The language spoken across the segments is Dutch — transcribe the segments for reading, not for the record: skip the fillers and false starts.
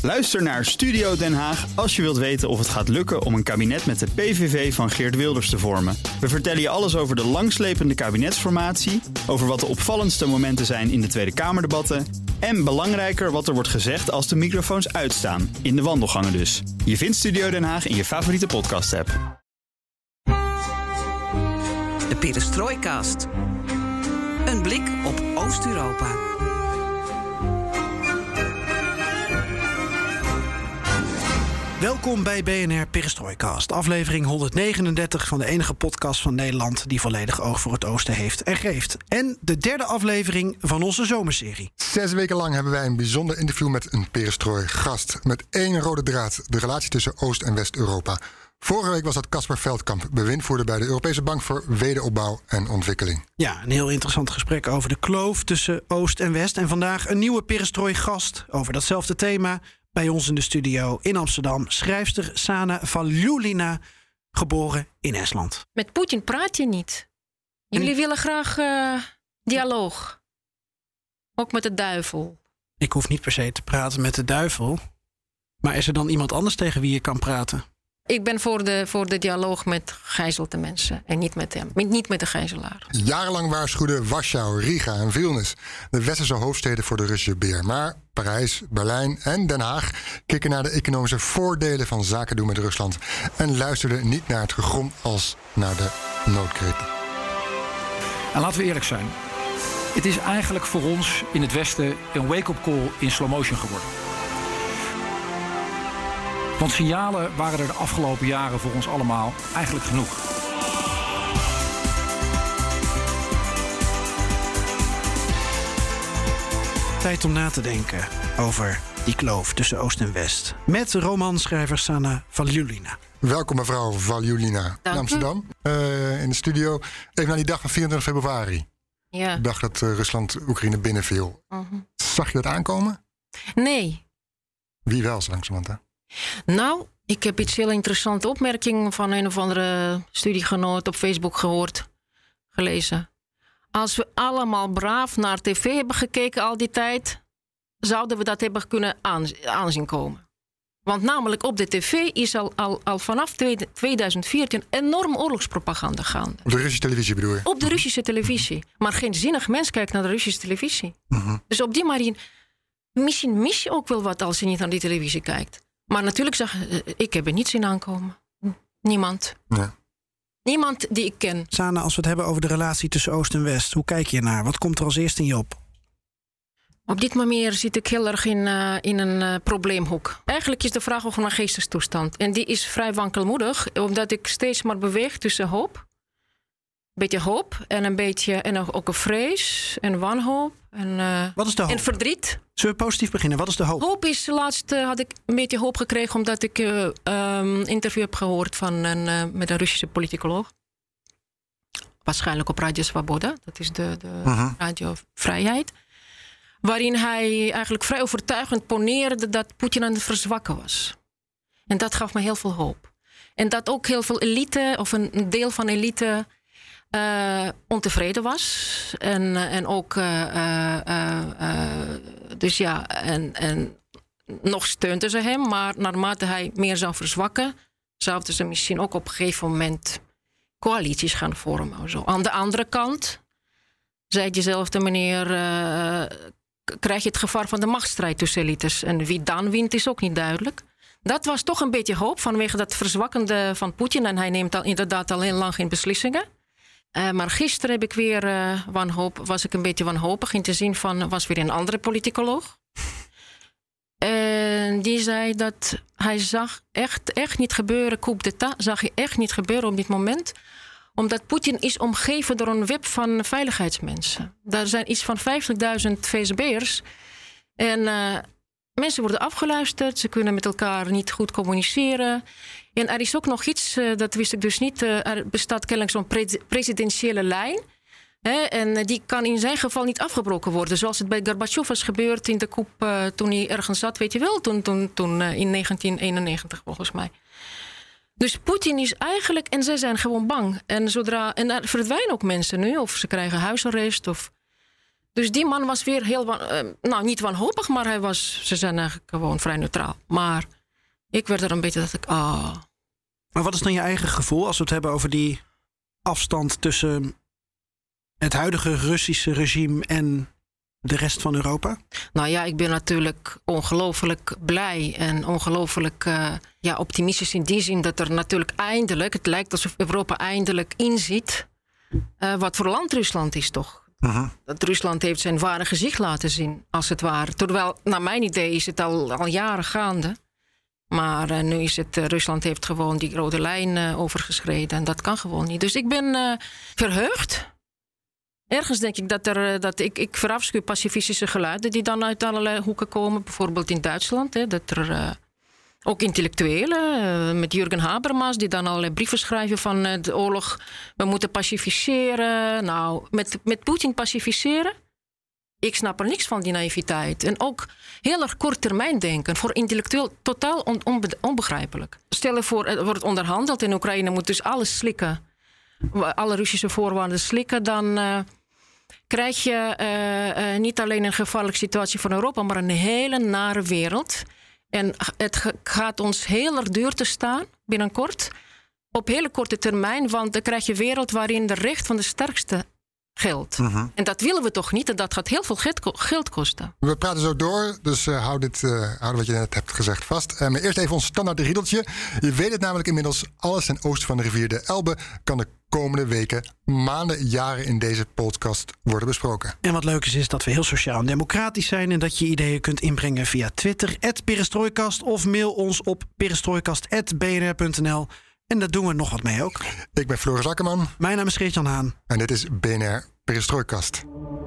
Luister naar Studio Den Haag als je wilt weten of het gaat lukken om een kabinet met de PVV van Geert Wilders te vormen. We vertellen je alles over de langslepende kabinetsformatie, over wat de opvallendste momenten zijn in de Tweede Kamerdebatten en belangrijker wat er wordt gezegd als de microfoons uitstaan, in de wandelgangen dus. Je vindt Studio Den Haag in je favoriete podcast-app. De Perestroikast. Een blik op Oost-Europa. Welkom bij BNR Perestroikast, aflevering 139 van de enige podcast van Nederland die volledig oog voor het oosten heeft en geeft. En de derde aflevering van onze zomerserie. 6 weken lang hebben wij een bijzonder interview met een perestrooi-gast. Met één rode draad, de relatie tussen Oost- en West-Europa. Vorige week was dat Caspar Veldkamp, bewindvoerder bij de Europese Bank voor Wederopbouw en Ontwikkeling. Ja, een heel interessant gesprek over de kloof tussen Oost en West. En vandaag een nieuwe perestrooi-gast over datzelfde thema. Bij ons in de studio in Amsterdam, schrijfster Sanna Valjulina, geboren in Estland. Met Poetin praat je niet. Jullie willen graag dialoog. Ook met de duivel. Ik hoef niet per se te praten met de duivel. Maar is er dan iemand anders tegen wie je kan praten? Ik ben voor de dialoog met gijzelde mensen. En niet met hem. Niet met de gijzelaar. Jarenlang waarschuwden Warschau, Riga en Vilnius de westerse hoofdsteden voor de Russische beer. Maar Parijs, Berlijn en Den Haag keken naar de economische voordelen van zaken doen met Rusland. En luisterden niet naar het gegrom als naar de noodkreten. En laten we eerlijk zijn. Het is eigenlijk voor ons in het Westen een wake-up call in slow motion geworden. Want signalen waren er de afgelopen jaren voor ons allemaal eigenlijk genoeg. Tijd om na te denken over die kloof tussen Oost en West. Met romanschrijver Sanna Valjulina. Welkom mevrouw Valjulina in Amsterdam. In de studio. Even naar die dag van 24 februari. Ja. De dag dat Rusland Oekraïne binnenviel. Zag je dat aankomen? Nee. Wie wel, zo langzamerhand, hè? Nou, ik heb iets heel interessante opmerking van een of andere studiegenoot op Facebook gelezen. Als we allemaal braaf naar tv hebben gekeken al die tijd, zouden we dat hebben kunnen aanzien komen. Want namelijk op de tv is al vanaf 2014 enorm oorlogspropaganda gaande. Op de Russische televisie bedoel je? Op de Russische televisie. Maar geen zinnig mens kijkt naar de Russische televisie. Dus op die manier, misschien mis je ook wel wat als je niet naar die televisie kijkt. Maar natuurlijk ik heb er niets in aankomen. Niemand. Ja. Niemand die ik ken. Sanna, als we het hebben over de relatie tussen Oost en West, hoe kijk je naar? Wat komt er als eerste in je op? Op dit moment zit ik heel erg in een probleemhoek. Eigenlijk is de vraag over mijn geestestoestand. En die is vrij wankelmoedig, omdat ik steeds maar beweeg tussen hoop. Een beetje hoop en ook een vrees en wanhoop. Wat is de hoop? En verdriet. Zullen we positief beginnen? Wat is de hoop? Hoop is, laatst had ik een beetje hoop gekregen omdat ik een interview heb gehoord met een Russische politicoloog. Waarschijnlijk op Radio Svoboda, dat is de Radio Vrijheid. Waarin hij eigenlijk vrij overtuigend poneerde dat Poetin aan het verzwakken was. En dat gaf me heel veel hoop. En dat ook heel veel elite, of een deel van elite, ontevreden was. En ook dus ja, en nog steunden ze hem, maar naarmate hij meer zou verzwakken, zouden ze misschien ook op een gegeven moment coalities gaan vormen. Zo. Aan de andere kant, zei diezelfde meneer, krijg je het gevaar van de machtsstrijd tussen elites. En wie dan wint is ook niet duidelijk. Dat was toch een beetje hoop vanwege dat verzwakkende van Poetin. En hij neemt inderdaad al heel lang geen beslissingen. Maar gisteren heb ik weer was ik een beetje wanhopig in te zien van, was weer een andere politicoloog. En die zei dat hij zag echt niet gebeuren, coup d'état zag je echt niet gebeuren op dit moment. Omdat Poetin is omgeven door een web van veiligheidsmensen. Daar zijn iets van 50.000 VSB'ers. En mensen worden afgeluisterd, ze kunnen met elkaar niet goed communiceren. En er is ook nog iets, dat wist ik dus niet, er bestaat kennelijk zo'n presidentiële lijn. En die kan in zijn geval niet afgebroken worden. Zoals het bij Gorbachev was gebeurd in de coup toen hij ergens zat, weet je wel, toen in 1991 volgens mij. Dus Poetin is eigenlijk, en zij zijn gewoon bang. En er verdwijnen ook mensen nu, of ze krijgen huisarrest. Dus die man was weer heel, niet wanhopig, maar ze zijn eigenlijk gewoon vrij neutraal. Maar ik werd er een beetje, Maar wat is dan je eigen gevoel als we het hebben over die afstand tussen het huidige Russische regime en de rest van Europa? Nou ja, ik ben natuurlijk ongelooflijk blij en ongelooflijk optimistisch in die zin dat er natuurlijk eindelijk, het lijkt alsof Europa eindelijk inziet wat voor land Rusland is toch. Dat Rusland heeft zijn ware gezicht laten zien, als het ware. Terwijl, naar mijn idee, is het al jaren gaande. Maar nu is het, Rusland heeft gewoon die rode lijn overgeschreden. En dat kan gewoon niet. Dus ik ben verheugd. Ergens denk ik dat ik verafschuw pacifistische geluiden die dan uit allerlei hoeken komen. Bijvoorbeeld in Duitsland. Dat er ook intellectuelen, met Jürgen Habermas, die dan allerlei brieven schrijven van de oorlog. We moeten pacificeren. Nou, met Poetin pacificeren? Ik snap er niks van, die naïviteit. En ook heel erg kort termijn denken. Voor intellectueel totaal onbegrijpelijk. Stel je voor, er wordt onderhandeld en Oekraïne moet dus alles slikken. Alle Russische voorwaarden slikken. Dan krijg je niet alleen een gevaarlijke situatie voor Europa, maar een hele nare wereld. En het gaat ons heel erg duur te staan, binnenkort. Op hele korte termijn, want dan krijg je een wereld waarin de recht van de sterkste geldt. En dat willen we toch niet? En dat gaat heel veel geld kosten. We praten zo door, dus hou wat je net hebt gezegd vast. Maar eerst even ons standaard riedeltje. Je weet het namelijk inmiddels, alles ten oosten van de rivier de Elbe kan de komende weken, maanden, jaren in deze podcast worden besproken. En wat leuk is dat we heel sociaal en democratisch zijn en dat je ideeën kunt inbrengen via Twitter, @perestrooikast, of mail ons op perestrooikast@bnr.nl. En daar doen we nog wat mee ook. Ik ben Floris Akkerman. Mijn naam is Geert-Jan Haan. En dit is BNR Perestrooikast.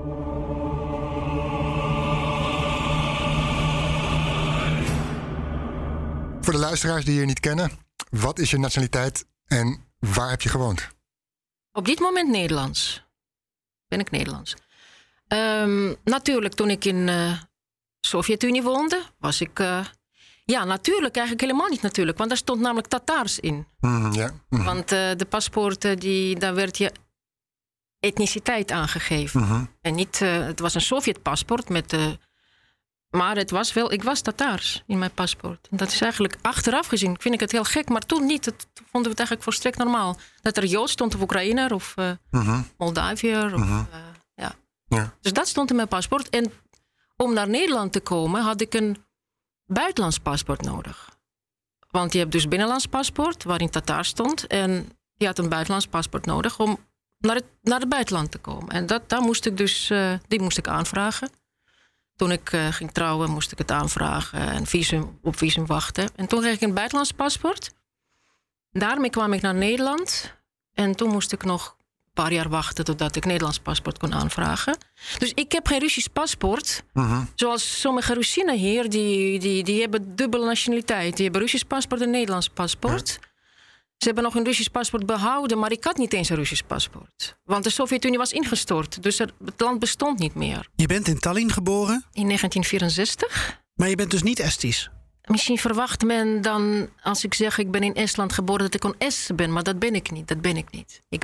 Voor de luisteraars die je niet kennen, wat is je nationaliteit en waar heb je gewoond? Op dit moment Nederlands. Ben ik Nederlands. Natuurlijk, toen ik in Sovjet-Unie woonde, was ik... natuurlijk, eigenlijk helemaal niet natuurlijk. Want daar stond namelijk Tataars in. Want de paspoorten, daar werd je etniciteit aangegeven. En niet, het was een Sovjet-paspoort met... maar ik was Tataars in mijn paspoort. En dat is eigenlijk achteraf gezien, vind ik het heel gek. Maar toen niet, toen vonden we het eigenlijk volstrekt normaal. Dat er Joods stond of Oekraïner of Moldaviër. Dus dat stond in mijn paspoort. En om naar Nederland te komen had ik een buitenlands paspoort nodig. Want je hebt dus binnenlands paspoort, waarin Tataar stond. En je had een buitenlands paspoort nodig om naar het buitenland te komen. En die moest ik aanvragen. Toen ik ging trouwen, moest ik het aanvragen en op visum wachten. En toen kreeg ik een buitenlands paspoort. Daarmee kwam ik naar Nederland. En toen moest ik nog een paar jaar wachten totdat ik Nederlands paspoort kon aanvragen. Dus ik heb geen Russisch paspoort. Zoals sommige Russinen hier, die hebben dubbele nationaliteit. Die hebben Russisch paspoort en Nederlands paspoort. Ze hebben nog een Russisch paspoort behouden, maar ik had niet eens een Russisch paspoort. Want de Sovjet-Unie was ingestort, dus het land bestond niet meer. Je bent in Tallinn geboren? In 1964. Maar je bent dus niet Estisch? Misschien verwacht men dan, als ik zeg ik ben in Estland geboren, dat ik een Est ben, maar dat ben ik niet. Ik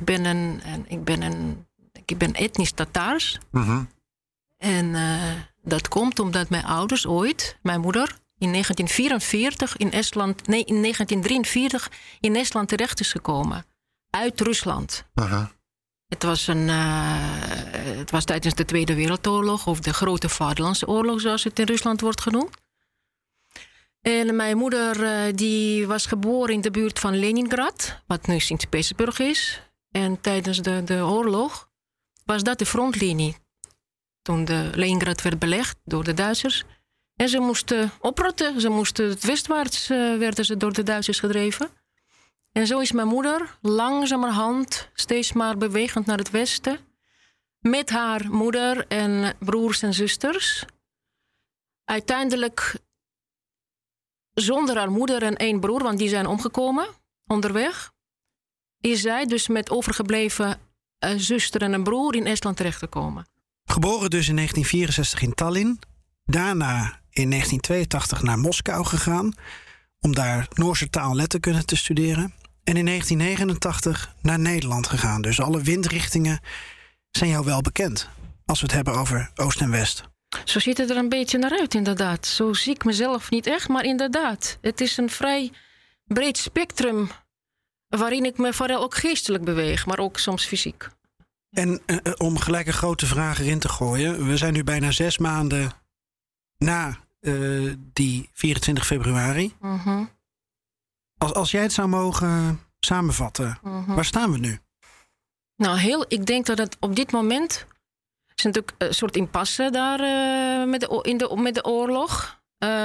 ben etnisch Tataars. En dat komt omdat mijn ouders ooit, mijn moeder, in 1943 in 1943 in Estland terecht is gekomen. Uit Rusland. Het was tijdens de Tweede Wereldoorlog, of de Grote Vaderlandse Oorlog, zoals het in Rusland wordt genoemd. En mijn moeder die was geboren in de buurt van Leningrad, wat nu Sint-Petersburg is. En tijdens de oorlog was dat de frontlinie. Toen de Leningrad werd belegd door de Duitsers. En ze moesten oprotten. Westwaarts werden ze door de Duitsers gedreven. En zo is mijn moeder langzamerhand steeds maar bewegend naar het westen. Met haar moeder en broers en zusters. Uiteindelijk zonder haar moeder en 1 broer, want die zijn omgekomen onderweg. Is zij dus met overgebleven zuster en een broer in Estland terechtgekomen. Geboren dus in 1964 in Tallinn. Daarna in 1982 naar Moskou gegaan om daar Noorse taal en letterkunde te studeren. En in 1989 naar Nederland gegaan. Dus alle windrichtingen zijn jou wel bekend. als we het hebben over Oost en West? Zo ziet het er een beetje naar uit, inderdaad. Zo zie ik mezelf niet echt, maar inderdaad. Het is een vrij breed spectrum waarin ik me vooral ook geestelijk beweeg, maar ook soms fysiek. En om gelijk een grote vraag erin te gooien. We zijn nu bijna 6 maanden na die 24 februari. Mm-hmm. Als jij het zou mogen samenvatten, waar staan we nu? Nou, ik denk dat het op dit moment is natuurlijk een soort impasse daar met de oorlog.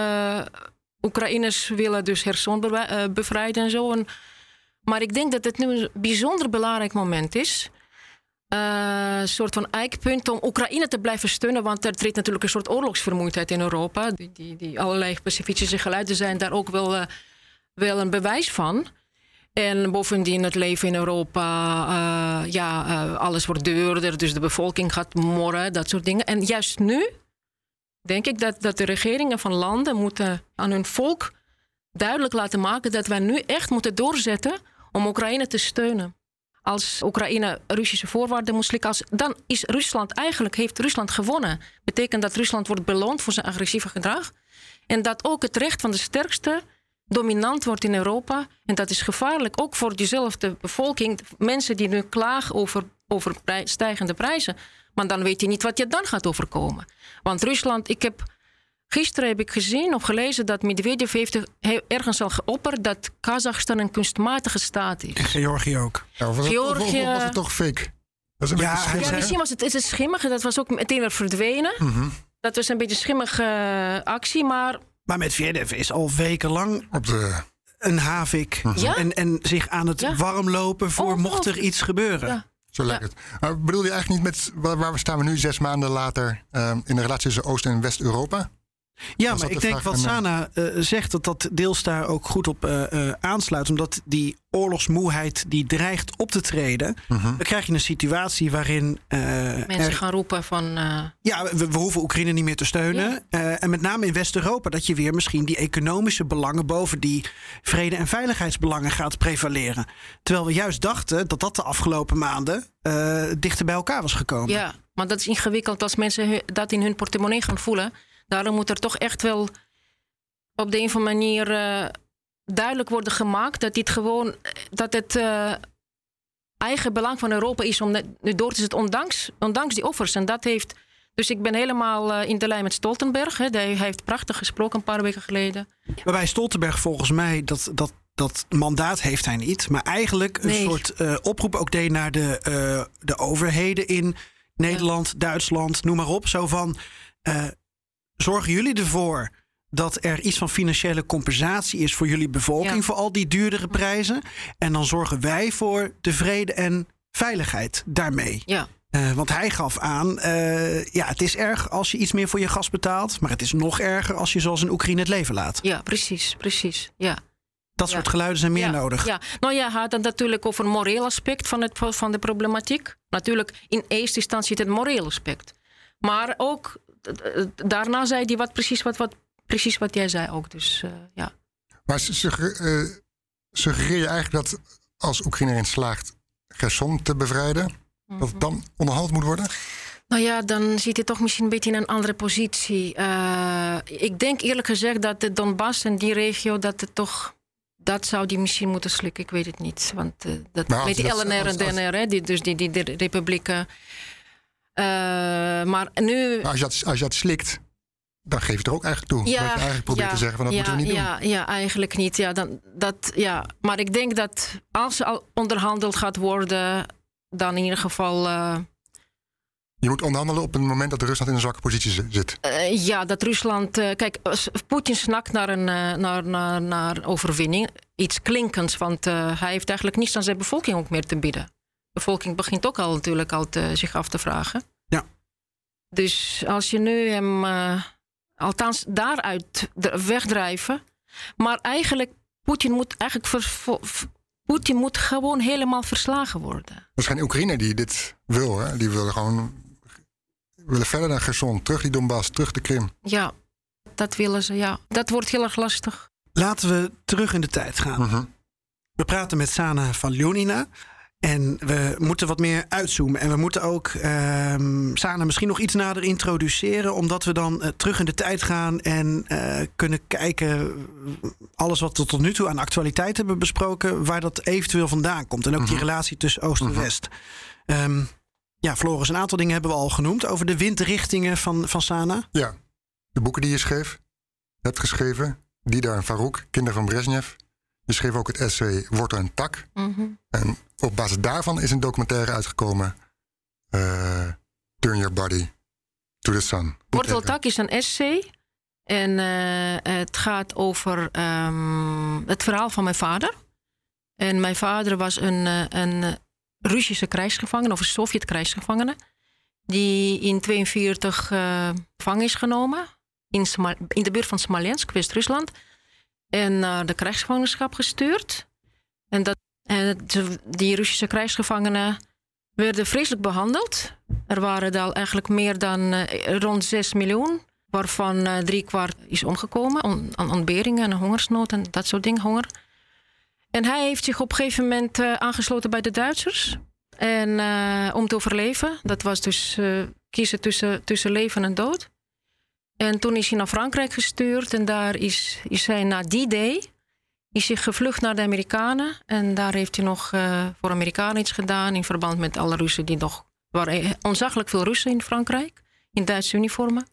Oekraïners willen dus Kherson bevrijden en zo. Maar ik denk dat het nu een bijzonder belangrijk moment is. Een soort van eikpunt om Oekraïne te blijven steunen. Want er treedt natuurlijk een soort oorlogsvermoeidheid in Europa. Die allerlei pacifistische geluiden zijn daar ook wel een bewijs van. En bovendien het leven in Europa, alles wordt duurder. Dus de bevolking gaat morren, dat soort dingen. En juist nu denk ik dat de regeringen van landen moeten aan hun volk duidelijk laten maken dat wij nu echt moeten doorzetten om Oekraïne te steunen. Als Oekraïne Russische voorwaarden moet slikken, dan is heeft Rusland gewonnen. Betekent dat Rusland wordt beloond voor zijn agressieve gedrag. En dat ook het recht van de sterkste dominant wordt in Europa. En dat is gevaarlijk, ook voor diezelfde bevolking. Mensen die nu klagen over stijgende prijzen. Maar dan weet je niet wat je dan gaat overkomen. Want Rusland, gisteren heb ik gezien of gelezen dat Medvedev heeft ergens al geopperd dat Kazachstan een kunstmatige staat is. En Georgië ook. Ja, was het toch fake? Dat is misschien was het is schimmig. Dat was ook meteen weer verdwenen. Mm-hmm. Dat was een beetje een schimmige actie, maar Medvedev is al wekenlang op een havik. Ja? En zich aan het warmlopen voor mocht er iets gebeuren. Ja. Zo lijkt het. Maar bedoel je eigenlijk niet met waar we staan we nu 6 maanden later in de relatie tussen Oost- en West-Europa? Ja, maar ik denk wat Sana zegt, dat deels daar ook goed op aansluit. Omdat die oorlogsmoeheid die dreigt op te treden. Dan krijg je een situatie waarin mensen gaan roepen van ja, we hoeven Oekraïne niet meer te steunen. En met name in West-Europa dat je weer misschien die economische belangen boven die vrede- en veiligheidsbelangen gaat prevaleren. Terwijl we juist dachten dat de afgelopen maanden dichter bij elkaar was gekomen. Ja, maar dat is ingewikkeld als mensen dat in hun portemonnee gaan voelen. Daarom moet er toch echt wel op de een of andere manier duidelijk worden gemaakt dat het eigen belang van Europa is om nu door te zetten, ondanks die offers. En dat heeft. Dus ik ben helemaal in de lijn met Stoltenberg. Hij heeft prachtig gesproken een paar weken geleden. Waarbij Stoltenberg volgens mij dat mandaat heeft hij niet. Maar eigenlijk een soort oproep ook deed naar de overheden in Nederland, Duitsland, noem maar op. Zo van, zorgen jullie ervoor dat er iets van financiële compensatie is voor jullie bevolking voor al die duurdere prijzen? En dan zorgen wij voor de vrede en veiligheid daarmee. Ja. Want hij gaf aan, het is erg als je iets meer voor je gas betaalt, maar het is nog erger als je zoals in Oekraïne het leven laat. Ja, precies. Ja. Dat soort geluiden zijn meer nodig. Ja. Nou ja, hij had het natuurlijk over een moreel aspect van de problematiek. Natuurlijk, in eerste instantie het moreel aspect. Maar ook, daarna zei hij precies wat jij zei ook. Dus, ja. Maar suggereer je eigenlijk dat als Oekraïne erin slaagt Kherson te bevrijden, dat het dan onderhandeld moet worden? Nou ja, dan zit hij toch misschien een beetje in een andere positie. Ik denk eerlijk gezegd dat de Donbass en die regio, dat zou die misschien moeten slikken. Ik weet het niet. Want met die LNR en DNR, die republieken. Maar nu. Maar als je dat slikt, dan geef je het er ook eigenlijk toe. Ja, dat je eigenlijk probeert te zeggen van dat moeten we niet doen. Ja, eigenlijk niet. Maar ik denk dat als er al onderhandeld gaat worden, dan in ieder geval. Je moet onderhandelen op het moment dat Rusland in een zwakke positie zit. Dat Rusland. Kijk, Poetin snakt naar overwinning. Iets klinkends, want hij heeft eigenlijk niets aan zijn bevolking ook meer te bieden. De bevolking begint ook al natuurlijk zich af te vragen. Ja. Dus als je nu hem althans daaruit wegdrijven. Maar eigenlijk, Poetin moet gewoon helemaal verslagen worden. Er is geen Oekraïner die dit wil. Hè? Die willen verder naar Kherson, terug die Donbass, terug de Krim. Ja, dat willen ze, ja. Dat wordt heel erg lastig. Laten we terug in de tijd gaan. We praten met Sana Valjulina. En we moeten wat meer uitzoomen. En we moeten ook Sana misschien nog iets nader introduceren, omdat we dan terug in de tijd gaan en kunnen kijken, alles wat we tot nu toe aan actualiteit hebben besproken, waar dat eventueel vandaan komt. En ook die relatie tussen Oost en West. Floris, een aantal dingen hebben we al genoemd over de windrichtingen van Sana. Ja, de boeken die je hebt geschreven. Didar en Farouk, kinderen van Brezhnev. Je schreef ook het essay Wortel en Tak. En op basis daarvan is een documentaire uitgekomen. Turn Your Body to the Sun. Wortel en Tak is een essay. En het gaat over het verhaal van mijn vader. En mijn vader was een Russische krijgsgevangene, of een Sovjet-krijgsgevangene, die in 1942 gevangen is genomen in de buurt van Smolensk, West-Rusland, en naar de krijgsgevangenschap gestuurd. En die Russische krijgsgevangenen werden vreselijk behandeld. Er waren al eigenlijk meer dan rond 6 miljoen, waarvan 3/4 is omgekomen aan ontberingen en hongersnood en dat soort dingen, honger. En hij heeft zich op een gegeven moment aangesloten bij de Duitsers. En om te overleven. Dat was dus kiezen tussen leven en dood. En toen is hij naar Frankrijk gestuurd. En daar is hij na die day is hij gevlucht naar de Amerikanen. En daar heeft hij nog voor Amerikanen iets gedaan in verband met alle Russen die nog... Er waren ontzaglijk veel Russen in Frankrijk. In Duitse uniformen.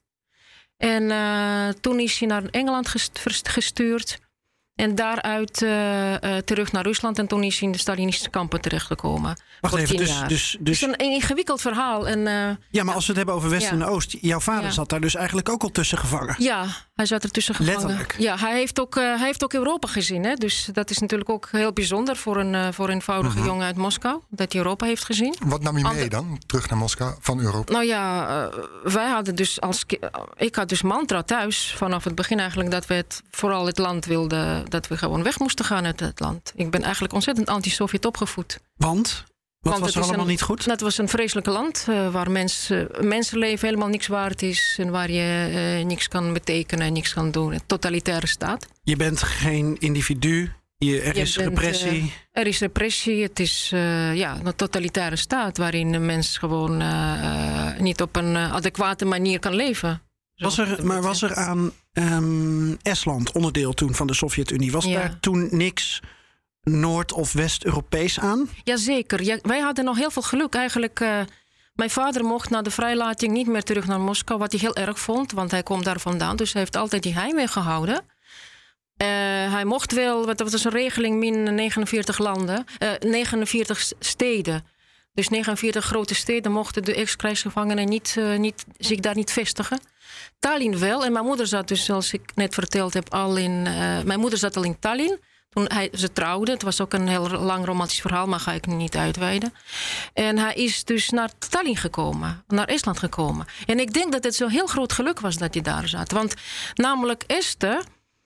En toen is hij naar Engeland gestuurd. En daaruit terug naar Rusland. En toen is hij in de Stalinistische kampen terechtgekomen. Wacht even, dus... Het is een ingewikkeld verhaal. En, maar als we het hebben over West en Oost. Jouw vader zat daar dus eigenlijk ook al tussen gevangen. Ja, hij zat er tussen gevangen. Letterlijk. Ja, hij heeft ook Europa gezien. Hè? Dus dat is natuurlijk ook heel bijzonder voor een eenvoudige jongen uit Moskou. Dat hij Europa heeft gezien. Wat nam je mee dan, terug naar Moskou, van Europa? Nou ja, wij hadden dus ik had dus mantra thuis. Vanaf het begin eigenlijk dat we vooral het land wilden... dat we gewoon weg moesten gaan uit het land. Ik ben eigenlijk ontzettend anti-Sovjet opgevoed. Want was er allemaal niet goed? Het was een vreselijk land waar mensenleven helemaal niks waard is... en waar je niks kan betekenen en niks kan doen. Een totalitaire staat. Je bent geen individu, er is repressie. Er is repressie, het is een totalitaire staat... waarin een mens gewoon niet op een adequate manier kan leven. Was er aan Estland, onderdeel toen van de Sovjet-Unie... was daar toen niks Noord- of West-Europees aan? Jazeker. Ja, wij hadden nog heel veel geluk. Eigenlijk, mijn vader mocht na de vrijlating niet meer terug naar Moskou... wat hij heel erg vond, want hij komt daar vandaan. Dus hij heeft altijd die heimwee gehouden. Hij mocht wel, dat was een regeling, min 49 landen, 49 steden... Dus 49 grote steden mochten de ex-krijgsgevangenen zich daar niet vestigen. Tallinn wel. En mijn moeder zat dus, zoals ik net verteld heb, mijn moeder zat al in Tallinn. Toen ze trouwden. Het was ook een heel lang romantisch verhaal, maar ga ik nu niet uitweiden. En hij is dus naar Tallinn gekomen. Naar Estland gekomen. En ik denk dat het zo'n heel groot geluk was dat hij daar zat. Want namelijk Esten...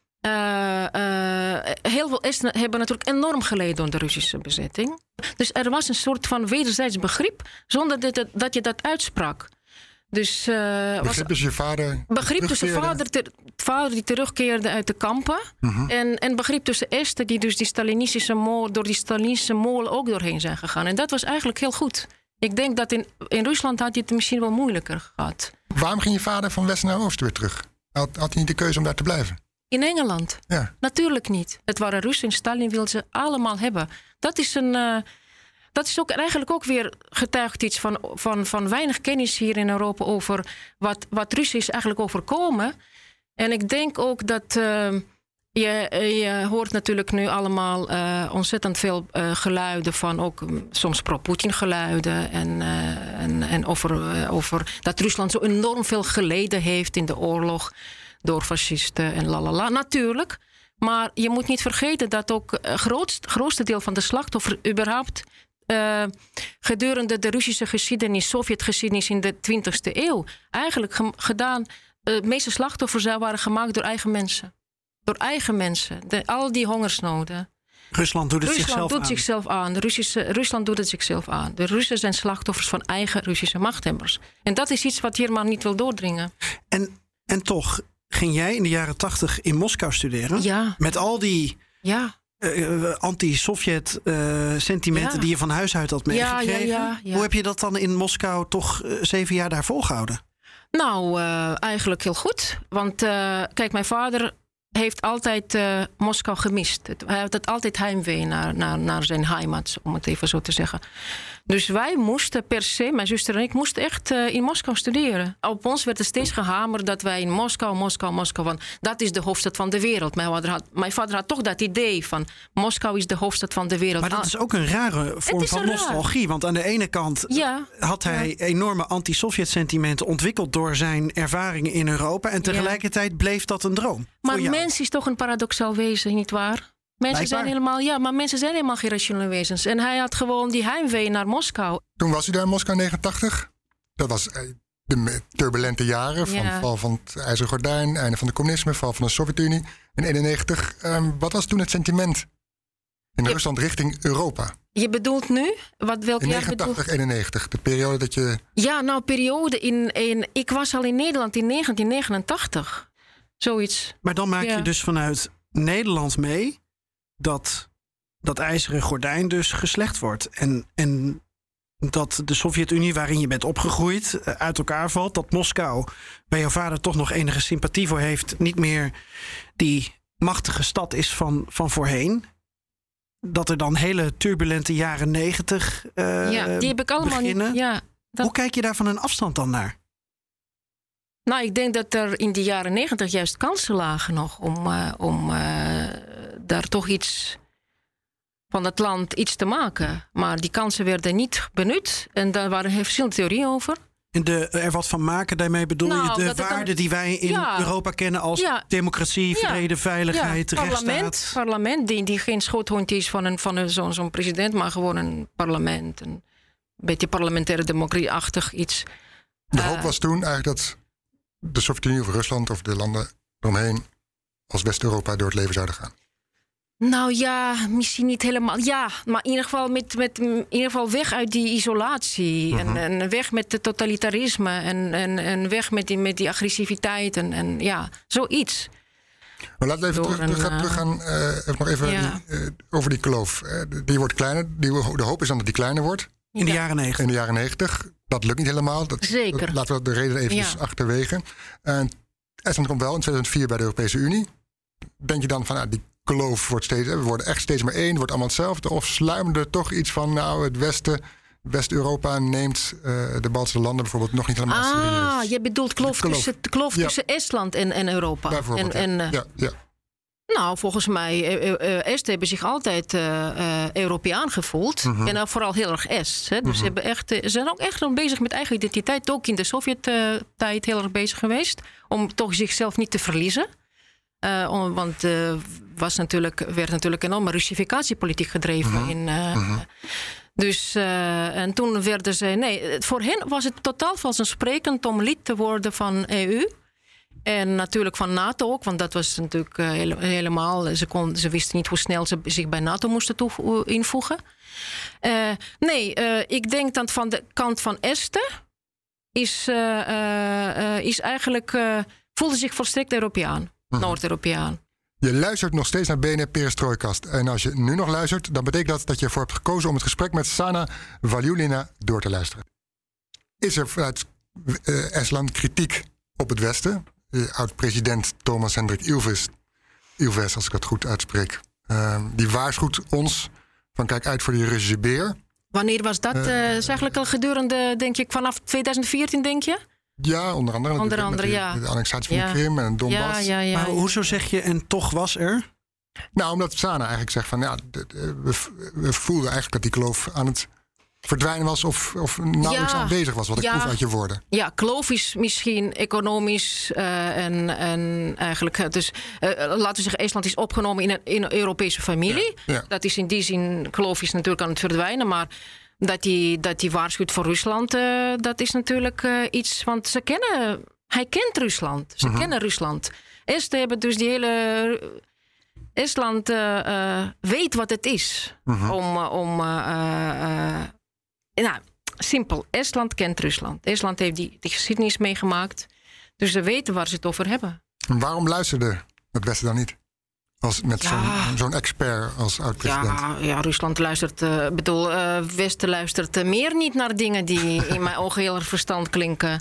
heel veel Esten hebben natuurlijk enorm geleden onder de Russische bezetting. Dus er was een soort van wederzijds begrip, zonder dat je dat uitsprak. Dus, begrip dus je vader? Begrip tussen vader die terugkeerde uit de kampen. En begrip tussen Esten die dus door die Stalinistische molen ook doorheen zijn gegaan. En dat was eigenlijk heel goed. Ik denk dat in Rusland had hij het misschien wel moeilijker gehad. Waarom ging je vader van West naar Oost weer terug? Had hij niet de keuze om daar te blijven? In Engeland? Ja. Natuurlijk niet. Het waren Russen en Stalin wilden ze allemaal hebben. Dat is ook eigenlijk ook weer getuigt iets van weinig kennis hier in Europa over wat Russen is eigenlijk overkomen. En ik denk ook dat je hoort natuurlijk nu allemaal ontzettend veel geluiden van ook soms pro-Poetin geluiden en over dat Rusland zo enorm veel geleden heeft in de oorlog door fascisten en lalala. Natuurlijk, maar je moet niet vergeten dat ook het grootste deel van de slachtoffers überhaupt gedurende de Russische geschiedenis, Sovjetgeschiedenis in de 20e eeuw, eigenlijk de meeste slachtoffers waren gemaakt door eigen mensen. Door eigen mensen. Al die hongersnoden. Rusland doet het zichzelf aan. Rusland doet het zichzelf aan. De Russen zijn slachtoffers van eigen Russische machthebbers. En dat is iets wat hier maar niet wil doordringen. En toch ging jij in de jaren 80 in Moskou studeren. Ja. Met al die anti-Sovjet sentimenten die je van huis uit had meegekregen. Ja. Hoe heb je dat dan in Moskou toch 7 jaar daar volgehouden? Nou, eigenlijk heel goed. Want kijk, mijn vader heeft altijd Moskou gemist. Hij had altijd heimwee naar zijn heimat, om het even zo te zeggen. Dus wij moesten per se, mijn zuster en ik, moesten echt in Moskou studeren. Op ons werd er steeds gehamerd dat wij in Moskou, want dat is de hoofdstad van de wereld. Mijn vader had toch dat idee van Moskou is de hoofdstad van de wereld. Maar dat is ook een rare vorm van nostalgie. Want aan de ene kant had hij enorme anti-Sovjet sentimenten ontwikkeld door zijn ervaringen in Europa. En tegelijkertijd bleef dat een droom. Maar mens is toch een paradoxaal wezen, nietwaar? Mensen zijn helemaal geen rationele wezens. En hij had gewoon die heimwee naar Moskou. Toen was u daar in Moskou in 89. Dat was de turbulente jaren van het val van het IJzeren Gordijn, einde van de communisme, val van de Sovjet-Unie in 91. Wat was toen het sentiment in Rusland richting Europa? Je bedoelt nu? Welk jaar 89, 91. De periode dat je... Ja, nou, periode ik was al in Nederland in 1989. Zoiets. Maar dan maak je dus vanuit Nederland mee dat IJzeren Gordijn dus geslecht wordt. En dat de Sovjet-Unie, waarin je bent opgegroeid, uit elkaar valt. Dat Moskou, waar jouw vader toch nog enige sympathie voor heeft, niet meer die machtige stad is van voorheen. Dat er dan hele turbulente jaren 90 die heb ik allemaal beginnen. niet. Hoe kijk je daar van een afstand dan naar? Nou, ik denk dat er in de jaren 90 juist kansen lagen nog om daar toch iets van het land iets te maken. Maar die kansen werden niet benut. En daar waren verschillende theorieën over. En er wat van maken, daarmee bedoel je de waarden die wij in Europa kennen als democratie, vrede, veiligheid, rechtsstaat? Parlement die geen schoothond is van zo'n president, maar gewoon een parlement. Een beetje parlementaire democratie-achtig iets. De hoop was toen eigenlijk dat de Sovjet-Unie of Rusland of de landen eromheen als West-Europa door het leven zouden gaan. Nou ja, misschien niet helemaal. Ja, maar in ieder geval, in ieder geval weg uit die isolatie. En weg met het totalitarisme. En weg met die agressiviteit. En zoiets. Maar laten we even teruggaan. Nog even over die kloof. Die wordt kleiner. De hoop is dan dat die kleiner wordt. In de jaren 90. In de jaren 90. Dat lukt niet helemaal. Zeker. Laten we de reden even achterwege. En Estland komt wel in 2004 bij de Europese Unie. Denk je dan van die kloof wordt we worden echt steeds maar één, het wordt allemaal hetzelfde? Of sluimerde er toch iets van, het West-Europa neemt de Baltische landen bijvoorbeeld nog niet helemaal serieus? Je bedoelt kloof tussen Estland en Europa. Bijvoorbeeld, ja. Nou, volgens mij, Esten hebben zich altijd Europeaan gevoeld. En dan vooral heel erg Est. Hè. Dus ze zijn ook echt nog bezig met eigen identiteit. Ook in de Sovjet-tijd heel erg bezig geweest. Om toch zichzelf niet te verliezen. Want werd natuurlijk enorme Russificatiepolitiek gedreven. Dus, en toen werden ze... Nee, voor hen was het totaal vanzelfsprekend om lid te worden van EU. En natuurlijk van NATO ook, want dat was natuurlijk helemaal... Ze wisten niet hoe snel ze zich bij NATO moesten invoegen. Ik denk dat van de kant van Esten is eigenlijk... voelde zich volstrekt Europeaan. Noord-Europeaan. Je luistert nog steeds naar BNR Perestrojkast. En als je nu nog luistert, dan betekent dat je ervoor hebt gekozen om het gesprek met Sana Valjulina door te luisteren. Is er vanuit Estland kritiek op het Westen? Oud-president Thomas Hendrik Ilves, als ik dat goed uitspreek, die waarschuwt ons van kijk uit voor die Russische beer. Wanneer was dat? Is eigenlijk al gedurende, denk ik, vanaf 2014, denk je? Ja, onder andere de annexatie van de Krim en Donbass. Maar hoezo zeg je en toch was er? Nou, omdat Sana eigenlijk zegt van we voelden eigenlijk dat die kloof aan het verdwijnen was of nauwelijks aanwezig was, wat ik proef uit je woorden. Ja, kloof is misschien economisch en eigenlijk... Dus laten we zeggen, Estland is opgenomen in een Europese familie. Ja. Dat is in die zin, kloof is natuurlijk aan het verdwijnen, maar... Dat hij waarschuwt voor Rusland, dat is natuurlijk iets... Want hij kent Rusland. Ze kennen Rusland. Esten hebben dus die hele... Estland weet wat het is. Simpel. Estland kent Rusland. Estland heeft die geschiedenis meegemaakt. Dus ze weten waar ze het over hebben. En waarom luisterde het Westen dan niet? Met zo'n expert als oud-president. Ja, Rusland luistert... Westen luistert meer niet naar dingen die in mijn ogen heel erg verstand klinken.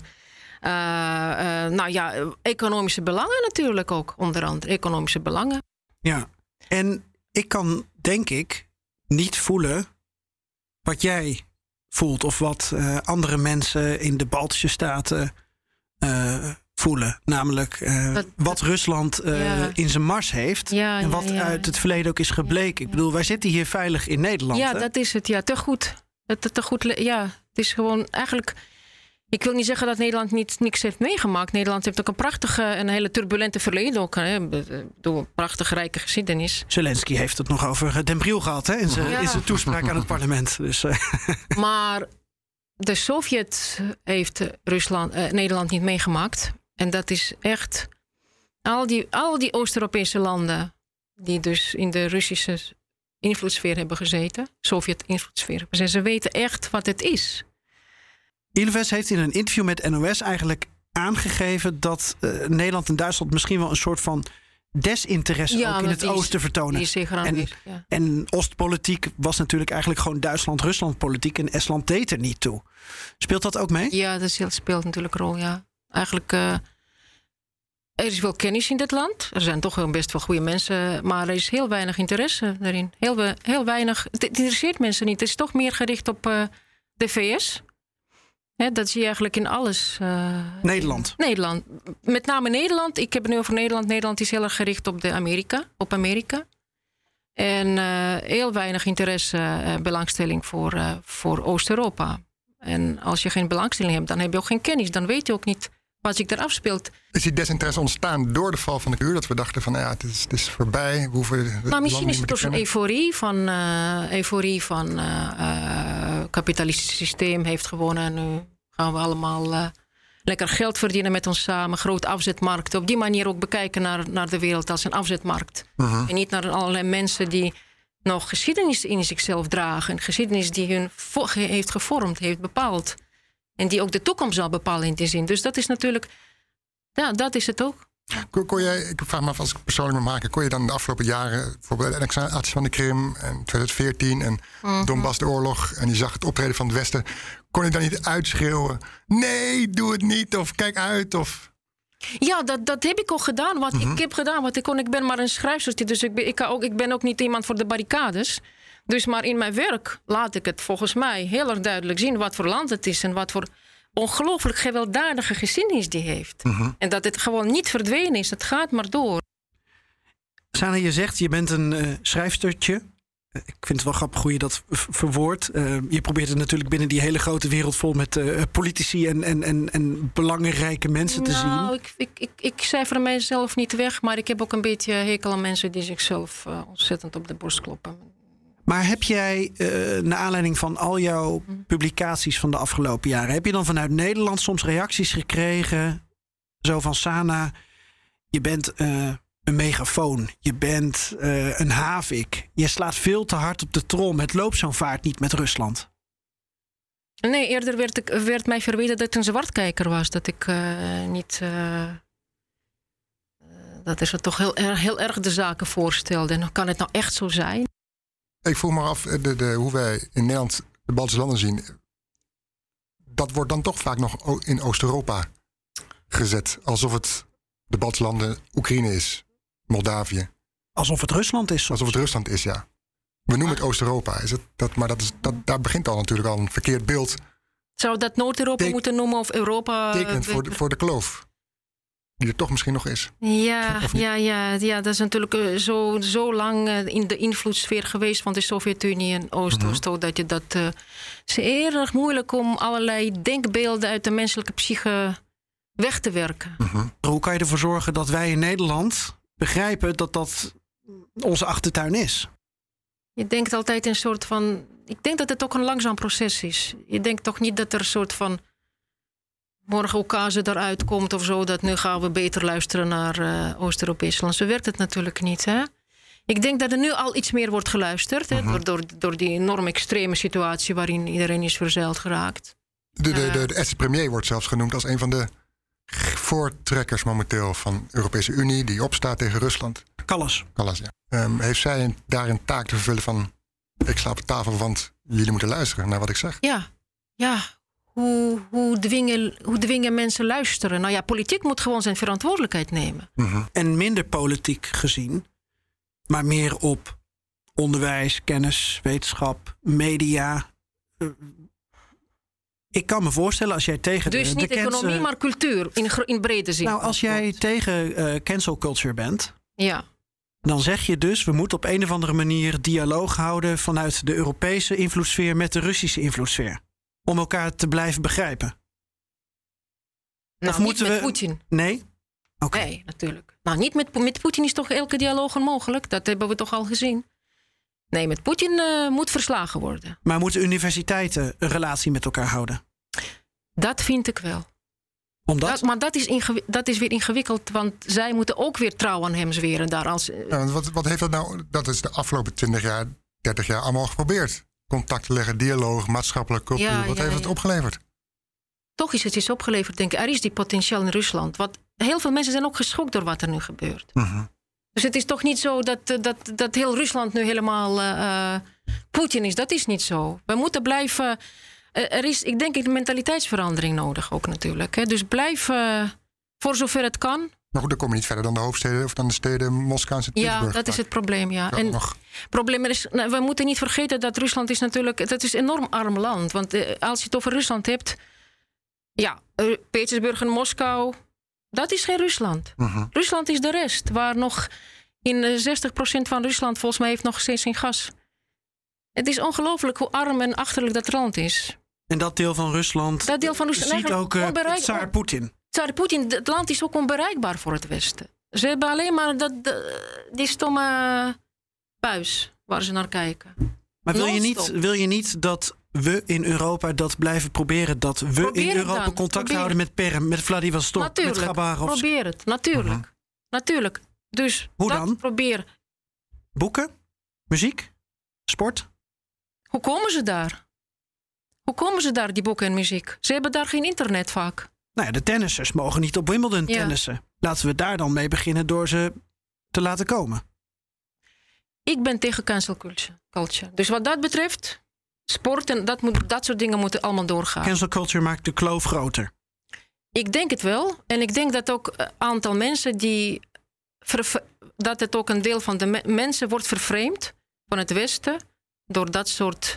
Economische belangen natuurlijk ook. Onder andere economische belangen. Ja, en ik kan, denk ik, niet voelen wat jij voelt... of wat andere mensen in de Baltische Staten voelen. Namelijk wat Rusland in zijn mars heeft. En wat uit het verleden ook is gebleken. Ik bedoel, wij zitten hier veilig in Nederland. Ja, hè? dat is het. Ja, te goed. Het is gewoon eigenlijk... Ik wil niet zeggen dat Nederland niks heeft meegemaakt. Nederland heeft ook een prachtige en hele turbulente verleden. Ook, een prachtige, rijke geschiedenis. Zelensky heeft het nog over Den Briel gehad, hè? In zijn toespraak aan het parlement. Dus, Maar de Sovjet heeft Nederland niet meegemaakt. En dat is echt... Al die Oost-Europese landen... die dus in de Russische invloedssfeer hebben gezeten... Sovjet-invloedssfeer hebben gezeten... ze weten echt wat het is. Ilves heeft in een interview met NOS eigenlijk aangegeven... dat Nederland en Duitsland misschien wel een soort van desinteresse ook in het oosten vertonen. Die is zeker aanwezig, en Oostpolitiek was natuurlijk eigenlijk gewoon Duitsland-Rusland politiek... en Estland deed er niet toe. Speelt dat ook mee? Ja, dat speelt natuurlijk een rol, ja. Eigenlijk, er is wel kennis in dit land. Er zijn toch wel best wel goede mensen... maar er is heel weinig interesse daarin. Heel weinig. Het interesseert mensen niet. Het is toch meer gericht op de VS... dat zie je eigenlijk in alles. Nederland. Met name Nederland. Ik heb het nu over Nederland. Nederland is heel erg gericht op Amerika. En heel weinig interesse, belangstelling voor Oost-Europa. En als je geen belangstelling hebt, dan heb je ook geen kennis. Dan weet je ook niet wat zich daar afspeelt. Is die desinteresse ontstaan door de val van de muur? Dat we dachten van, het is voorbij. Misschien is het door zo'n euforie van kapitalistisch systeem heeft gewonnen. En nu gaan we allemaal lekker geld verdienen met ons samen. Grote afzetmarkten. Op die manier ook bekijken naar de wereld als een afzetmarkt. En niet naar allerlei mensen die nog geschiedenis in zichzelf dragen. Een geschiedenis die hun heeft gevormd, heeft bepaald. En die ook de toekomst zal bepalen in die zin. Dus dat is natuurlijk... Ja, dat is het ook. Kon jij, ik vraag me af als ik het persoonlijk moet maken... kon je dan de afgelopen jaren... bijvoorbeeld de annexatie van de Krim en 2014... en Donbass de oorlog en je zag het optreden van het Westen... kon je dan niet uitschreeuwen... nee, doe het niet of kijk uit of... Ja, dat heb ik ook gedaan. Ik heb gedaan wat ik kon. Ik ben maar een schrijfstertje, dus ik ben ook niet iemand voor de barricades... Dus maar in mijn werk laat ik het volgens mij heel erg duidelijk zien... wat voor land het is en wat voor ongelooflijk gewelddadige geschiedenis die heeft. En dat het gewoon niet verdwenen is. Het gaat maar door. Sana, je zegt, je bent een schrijfstertje. Ik vind het wel grappig hoe je dat verwoordt. Je probeert het natuurlijk binnen die hele grote wereld... vol met politici en belangrijke mensen te zien. Ik cijfer mijzelf niet weg... maar ik heb ook een beetje hekel aan mensen... die zichzelf ontzettend op de borst kloppen. Maar heb jij, naar aanleiding van al jouw publicaties van de afgelopen jaren... heb je dan vanuit Nederland soms reacties gekregen? Zo van, Sana, je bent een megafoon. Je bent een havik. Je slaat veel te hard op de trom. Het loopt zo'n vaart niet met Rusland. Nee, eerder werd mij verweten dat ik een zwartkijker was. Dat ik niet... dat is het toch heel erg de zaken voorstelde. En kan het nou echt zo zijn? Ik vroeg me af, hoe wij in Nederland de Baltische landen zien... dat wordt dan toch vaak nog in Oost-Europa gezet. Alsof het de Baltische landen Oekraïne is, Moldavië. Alsof het Rusland is soms. Alsof het Rusland is, ja. We noemen het Oost-Europa. Maar daar begint al natuurlijk al een verkeerd beeld. Zou dat Noord-Europa moeten noemen of Europa? Tekenend voor de kloof. Die er toch misschien nog is. Ja, dat is natuurlijk zo lang in de invloedssfeer geweest van de Sovjet-Unie en Oost-Oost. Dat je dat is erg moeilijk om allerlei denkbeelden uit de menselijke psyche weg te werken. Hoe kan je ervoor zorgen dat wij in Nederland begrijpen dat dat onze achtertuin is? Je denkt altijd een soort van... Ik denk dat het ook een langzaam proces is. Je denkt toch niet dat er een soort van... morgen occasie eruit komt of zo... dat nu gaan we beter luisteren naar Oost-Europees land. Zo werkt het natuurlijk niet, hè? Ik denk dat er nu al iets meer wordt geluisterd... hè, door die enorm extreme situatie... waarin iedereen is verzeild geraakt. De Estse premier wordt zelfs genoemd als een van de voortrekkers momenteel... van de Europese Unie, die opstaat tegen Rusland. Callas. Callas, ja. Heeft zij daar een taak te vervullen van... ik sla op de tafel, want jullie moeten luisteren naar wat ik zeg? Ja. Hoe dwingen mensen luisteren? Nou ja, politiek moet gewoon zijn verantwoordelijkheid nemen. Mm-hmm. En minder politiek gezien, maar meer op onderwijs, kennis, wetenschap, media. Ik kan me voorstellen als jij tegen dus niet economie, maar cultuur in brede zin. Nou, als jij tegen cancel culture bent... Ja. Dan zeg je dus, we moeten op een of andere manier dialoog houden... vanuit de Europese invloedssfeer met de Russische invloedssfeer. Om elkaar te blijven begrijpen. Nou, of niet moeten met we... Poetin. Nee? Oké. Nee, natuurlijk. Nou, niet met Poetin is toch elke dialoog onmogelijk? Dat hebben we toch al gezien? Nee, met Poetin moet verslagen worden. Maar moeten universiteiten een relatie met elkaar houden? Dat vind ik wel. Omdat? Maar dat is weer ingewikkeld, want zij moeten ook weer trouw aan hem zweren. Daar als, Ja, wat heeft dat nou... Dat is de afgelopen 20 jaar, 30 jaar allemaal geprobeerd. Contact te leggen, dialoog, maatschappelijk, cultuur. Wat heeft het opgeleverd? Toch is het iets opgeleverd, denk ik. Er is die potentieel in Rusland. Heel veel mensen zijn ook geschokt door wat er nu gebeurt. Mm-hmm. Dus het is toch niet zo dat heel Rusland nu helemaal Poetin is. Dat is niet zo. We moeten blijven... Er is, ik denk, een mentaliteitsverandering nodig ook natuurlijk. Hè. Dus blijf voor zover het kan. Maar goed, dan kom je niet verder dan de hoofdsteden of dan de steden Moskou en Sint-Petersburg. Ja, dat is het probleem, ja. En het probleem is, we moeten niet vergeten dat Rusland is natuurlijk... Dat is een enorm arm land. Want als je het over Rusland hebt... Ja, Petersburg en Moskou... Dat is geen Rusland. Mm-hmm. Rusland is de rest. Waar nog in 60% van Rusland volgens mij heeft nog steeds geen gas. Het is ongelooflijk hoe arm en achterlijk dat land is. En dat deel van Rusland, ziet ook Tsaar Poetin. Tsaar Poetin, het land is ook onbereikbaar voor het Westen. Ze hebben alleen maar die stomme buis waar ze naar kijken. Maar wil je niet dat we in Europa dat blijven proberen? Dat we in Europa contact houden met Perm, met Vladivostok, natuurlijk, met Khabarovsk? Probeer het, natuurlijk. Mm-hmm. Natuurlijk. Dus hoe dat dan? Probeer. Boeken? Muziek? Sport? Hoe komen ze daar? Hoe komen ze daar, die boeken en muziek? Ze hebben daar geen internet vaak. Nou ja, de tennissers mogen niet op Wimbledon tennissen. Laten we daar dan mee beginnen door ze te laten komen. Ik ben tegen cancel culture. Dus wat dat betreft, sport en dat soort dingen moeten allemaal doorgaan. Cancel culture maakt de kloof groter. Ik denk het wel. En ik denk dat ook een aantal mensen dat het ook een deel van de mensen wordt vervreemd van het Westen door dat soort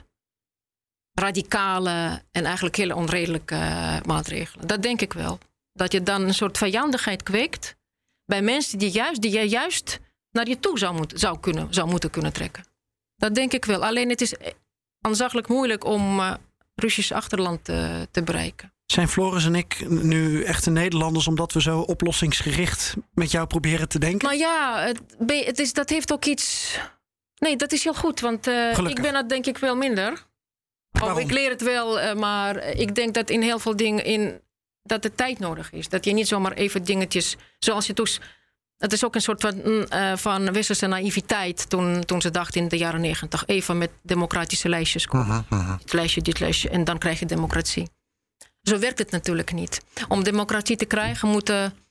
radicale en eigenlijk hele onredelijke maatregelen. Dat denk ik wel. Dat je dan een soort vijandigheid kweekt bij mensen die je juist naar je toe zou moeten kunnen trekken. Dat denk ik wel. Alleen het is aanzaglijk moeilijk om Russisch achterland te bereiken. Zijn Floris en ik nu echte Nederlanders omdat we zo oplossingsgericht met jou proberen te denken? Nou ja, dat heeft ook iets... Nee, dat is heel goed, want ik ben dat denk ik wel minder. Ik leer het wel, maar ik denk dat in heel veel dingen dat de tijd nodig is. Dat je niet zomaar even dingetjes zoals je doet. Het is ook een soort van westerse naïviteit toen ze dachten in de jaren 90. Even met democratische lijstjes komen. Dit lijstje en dan krijg je democratie. Zo werkt het natuurlijk niet. Om democratie te krijgen moeten 80%,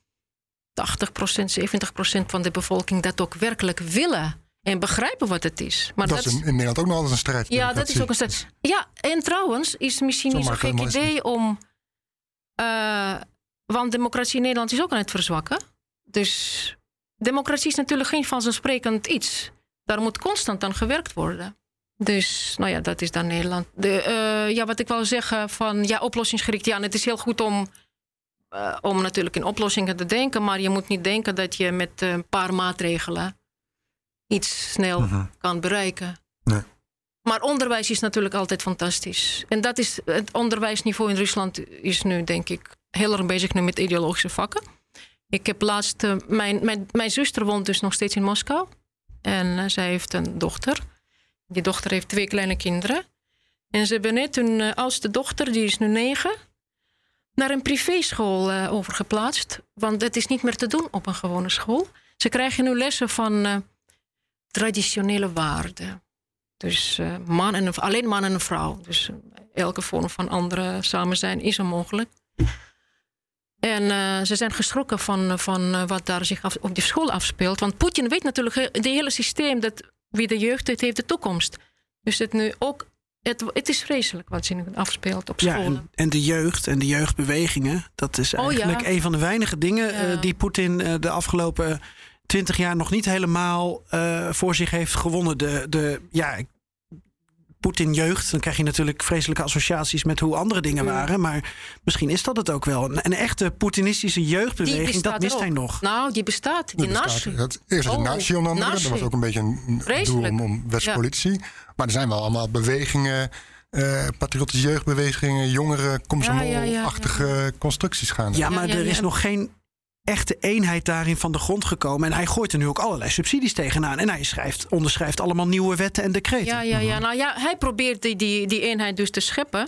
70% van de bevolking dat ook werkelijk willen. En begrijpen wat het is. Maar dat is in Nederland ook nog altijd een strijd. Ja, dat is ook een strijd. Ja, en trouwens is misschien niet zo'n gek idee om... want democratie in Nederland is ook aan het verzwakken. Dus democratie is natuurlijk geen vanzelfsprekend iets. Daar moet constant aan gewerkt worden. Dus, nou ja, dat is dan Nederland. Wat ik wil zeggen van, oplossingsgericht. Ja, het is heel goed om natuurlijk in oplossingen te denken. Maar je moet niet denken dat je met een paar maatregelen iets snel kan bereiken. Nee. Maar onderwijs is natuurlijk altijd fantastisch. En dat is het onderwijsniveau in Rusland is nu, denk ik, heel erg bezig nu met ideologische vakken. Ik heb laatst... Mijn zuster woont dus nog steeds in Moskou. En zij heeft een dochter. Die dochter heeft 2 kleine kinderen. En ze hebben net hun oudste dochter, die is nu 9... naar een privéschool overgeplaatst. Want het is niet meer te doen op een gewone school. Ze krijgen nu lessen van traditionele waarden. Dus alleen man en een vrouw. Dus elke vorm van andere samen zijn is onmogelijk. En ze zijn geschrokken van wat daar zich op die school afspeelt. Want Poetin weet natuurlijk, het hele systeem, dat wie de jeugd heeft de toekomst. Dus het is vreselijk wat zich afspeelt op scholen. Ja, en de jeugd en de jeugdbewegingen, dat is eigenlijk een van de weinige dingen die Poetin de afgelopen 20 jaar nog niet helemaal voor zich heeft gewonnen. Poetin-jeugd, dan krijg je natuurlijk vreselijke associaties met hoe andere dingen waren. Maar misschien is dat het ook wel. Een echte Poetinistische jeugdbeweging, dat mist hij nog. Nou, die bestaat. Die Nazi. Eerst de Nazi onder andere. Dat was ook een beetje een doel om West-politie. Maar er zijn wel allemaal bewegingen, patriotische jeugdbewegingen, jongeren, Komsomol-achtige constructies gaande. Ja, maar er is nog geen echte eenheid daarin van de grond gekomen. En hij gooit er nu ook allerlei subsidies tegenaan. En hij onderschrijft allemaal nieuwe wetten en decreten. Nou ja, hij probeert die eenheid dus te scheppen.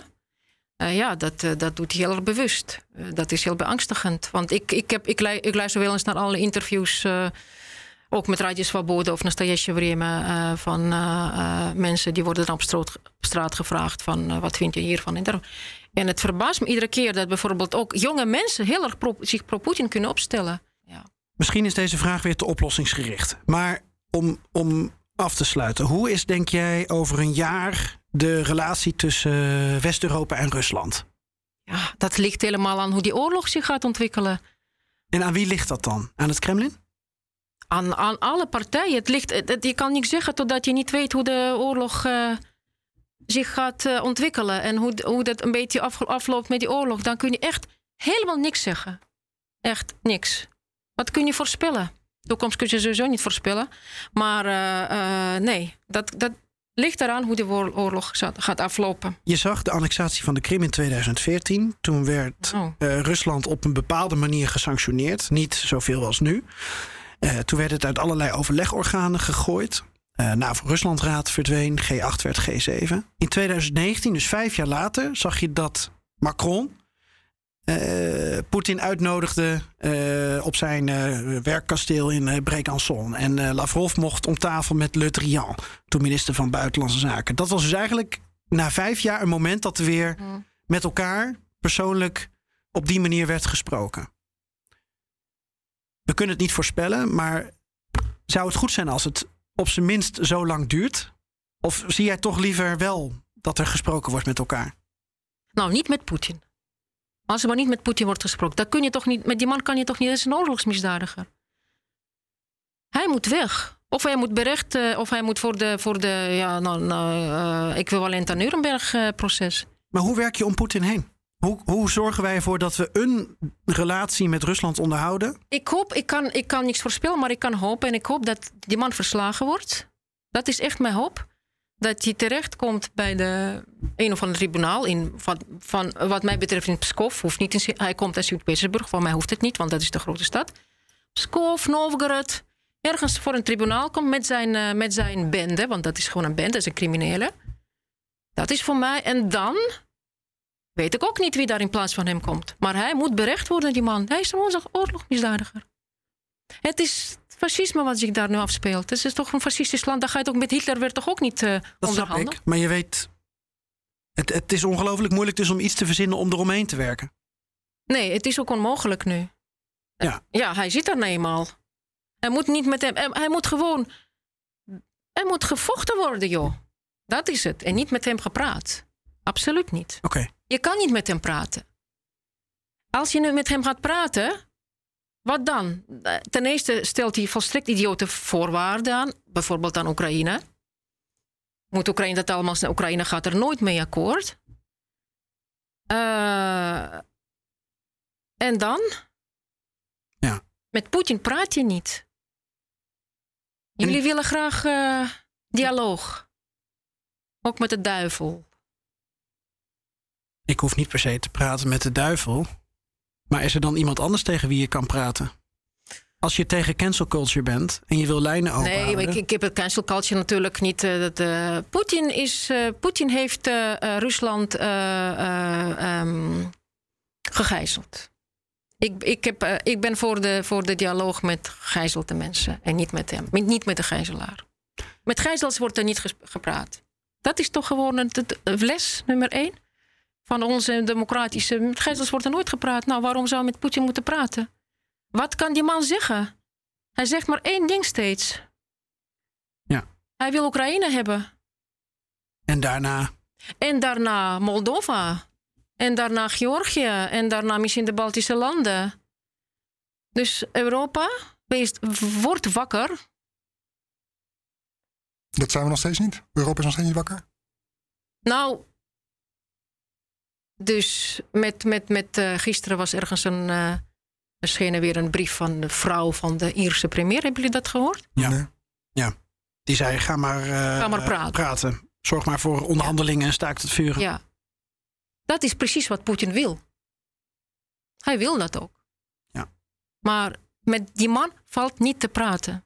Dat doet hij heel erg bewust. Dat is heel beangstigend. Want ik luister wel eens naar alle interviews, ook met Radio Svoboda of Nastoyaще Время, van mensen die worden dan op straat gevraagd van wat vind je hiervan? En het verbaast me iedere keer dat bijvoorbeeld ook jonge mensen heel erg zich pro-Poetin kunnen opstellen. Ja. Misschien is deze vraag weer te oplossingsgericht. Maar om af te sluiten, hoe is, denk jij, over een jaar de relatie tussen West-Europa en Rusland? Ja, dat ligt helemaal aan hoe die oorlog zich gaat ontwikkelen. En aan wie ligt dat dan? Aan het Kremlin? Aan alle partijen. Je kan niks zeggen totdat je niet weet hoe de oorlog zich gaat ontwikkelen. En hoe dat een beetje afloopt met die oorlog. Dan kun je echt helemaal niks zeggen. Echt niks. Wat kun je voorspellen? De toekomst kun je sowieso niet voorspellen. Maar nee, dat ligt eraan hoe de oorlog gaat aflopen. Je zag de annexatie van de Krim in 2014. Toen werd Rusland op een bepaalde manier gesanctioneerd. Niet zoveel als nu. Toen werd het uit allerlei overlegorganen gegooid. NAVO-Ruslandraad verdween, G8 werd G7. In 2019, dus 5 jaar later, zag je dat Macron Poetin uitnodigde op zijn werkkasteel in Brégançon. En Lavrov mocht om tafel met Le Drian, toen minister van Buitenlandse Zaken. Dat was dus eigenlijk na 5 jaar een moment dat er weer met elkaar persoonlijk op die manier werd gesproken. We kunnen het niet voorspellen, maar zou het goed zijn als het op zijn minst zo lang duurt? Of zie jij toch liever wel dat er gesproken wordt met elkaar? Nou, niet met Poetin. Als er maar niet met Poetin wordt gesproken, dan kun je toch niet, met die man kan je toch niet, dat is een oorlogsmisdadiger. Hij moet weg. Of hij moet berechten, of hij moet voor de equivalent aan Nuremberg-proces. Maar hoe werk je om Poetin heen? Hoe zorgen wij ervoor dat we een relatie met Rusland onderhouden? Ik kan niks voorspellen, maar ik kan hopen. En ik hoop dat die man verslagen wordt. Dat is echt mijn hoop. Dat hij terechtkomt bij een of ander tribunaal. Van wat mij betreft in Pskov. Hij komt uit Sint-Petersburg. Voor mij hoeft het niet, want dat is de grote stad. Pskov, Novgorod. Ergens voor een tribunaal komt met zijn bende. Want dat is gewoon een bende, dat is een criminele. Dat is voor mij. En dan weet ik ook niet wie daar in plaats van hem komt. Maar hij moet berecht worden, die man. Hij is een oorlogsmisdadiger. Het is fascisme wat zich daar nu afspeelt. Het is toch een fascistisch land. Daar ga je toch met Hitler werd toch ook niet onderhandelen? Dat snap ik. Maar je weet, het is ongelooflijk moeilijk dus om iets te verzinnen om eromheen te werken. Nee, het is ook onmogelijk nu. Ja, hij zit er nou eenmaal. Hij moet niet met hem. Hij moet gevochten worden, joh. Dat is het. En niet met hem gepraat. Absoluut niet. Okay. Je kan niet met hem praten. Als je nu met hem gaat praten, wat dan? Ten eerste stelt hij volstrekt idiote voorwaarden aan. Bijvoorbeeld aan Oekraïne. Moet Oekraïne dat allemaal... Oekraïne gaat er nooit mee akkoord. En dan? Ja. Met Poetin praat je niet. Jullie willen graag dialoog. Ook met de duivel. Ik hoef niet per se te praten met de duivel. Maar is er dan iemand anders tegen wie je kan praten? Als je tegen cancel culture bent en je wil lijnen openhouden... Nee, ik heb het cancel culture natuurlijk niet. Poetin heeft Rusland gegijzeld. Ik ben voor de dialoog met gegijzelde mensen. En niet met hem. Niet met de gijzelaar. Met gijzels wordt er niet gepraat. Dat is toch gewoon les nummer 1. van onze democratische... Met gijzels wordt er nooit gepraat. Nou, waarom zou met Poetin moeten praten? Wat kan die man zeggen? Hij zegt maar 1 ding steeds. Ja. Hij wil Oekraïne hebben. En daarna? En daarna Moldova. En daarna Georgië. En daarna misschien de Baltische landen. Dus Europa, wordt wakker. Dat zijn we nog steeds niet? Europa is nog steeds niet wakker? Nou, dus met gisteren was ergens verschenen weer een brief van de vrouw van de Ierse premier. Hebben jullie dat gehoord? Ja. Nee. Ja. Die zei, ga maar praten. Zorg maar voor onderhandelingen en staakt het vuren. Ja. Dat is precies wat Poetin wil. Hij wil dat ook. Ja. Maar met die man valt niet te praten.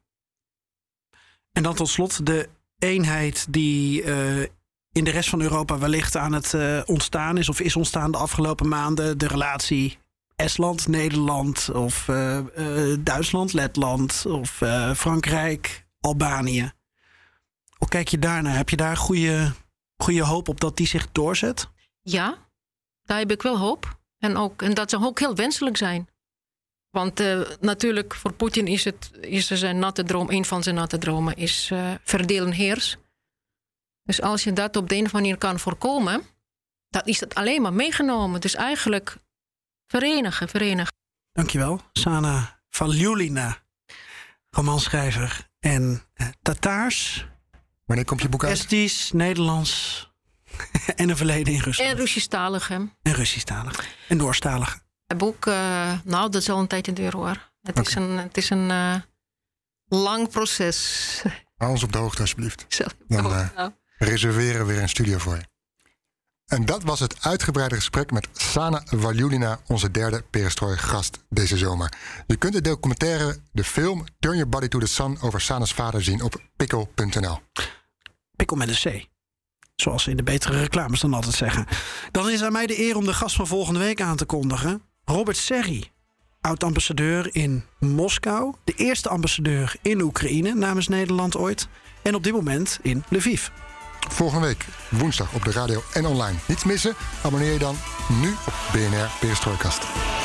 En dan tot slot de eenheid die in de rest van Europa wellicht aan het ontstaan is... of is ontstaan de afgelopen maanden. De relatie Estland, Nederland of Duitsland, Letland of Frankrijk, Albanië. Hoe kijk je daarnaar? Heb je daar goede hoop op dat die zich doorzet? Ja, daar heb ik wel hoop. En dat zou ook heel wenselijk zijn. Want natuurlijk voor Poetin is zijn natte droom... een van zijn natte dromen is verdeel en heers. Dus als je dat op de een of andere manier kan voorkomen... dan is het alleen maar meegenomen. Dus eigenlijk verenigen. Dankjewel. Sana Valjulina, romanschrijver en Tataars. Wanneer komt je boek uit? Estisch, Nederlands en een verleden in Rusland. En Russisch-talige. En Russisch-talige. En Noorstalige. Het boek, dat is al een tijd in de deur hoor. Het is een lang proces. Hou ons op de hoogte alsjeblieft. Dan reserveren we weer een studio voor je. En dat was het uitgebreide gesprek met Sana Valjulina, onze derde Perestrooi-gast deze zomer. Je kunt de documentaire, de film Turn Your Body to the Sun over Sana's vader zien op pikkel.nl. Pikkel met een C. Zoals ze in de betere reclames dan altijd zeggen. Dan is aan mij de eer om de gast van volgende week aan te kondigen. Robert Serry, oud-ambassadeur in Moskou. De eerste ambassadeur in Oekraïne namens Nederland ooit. En op dit moment in Lviv. Volgende week, woensdag op de radio en online. Niets missen? Abonneer je dan nu op BNR Perestrooikast.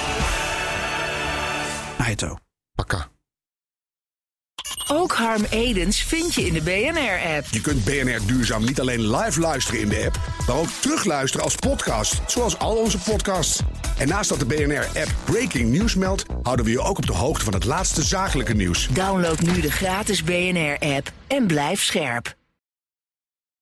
Aito. Pakka. Ook Harm Edens vind je in de BNR-app. Je kunt BNR Duurzaam niet alleen live luisteren in de app, maar ook terugluisteren als podcast, zoals al onze podcasts. En naast dat de BNR-app Breaking News meldt, houden we je ook op de hoogte van het laatste zakelijke nieuws. Download nu de gratis BNR-app en blijf scherp.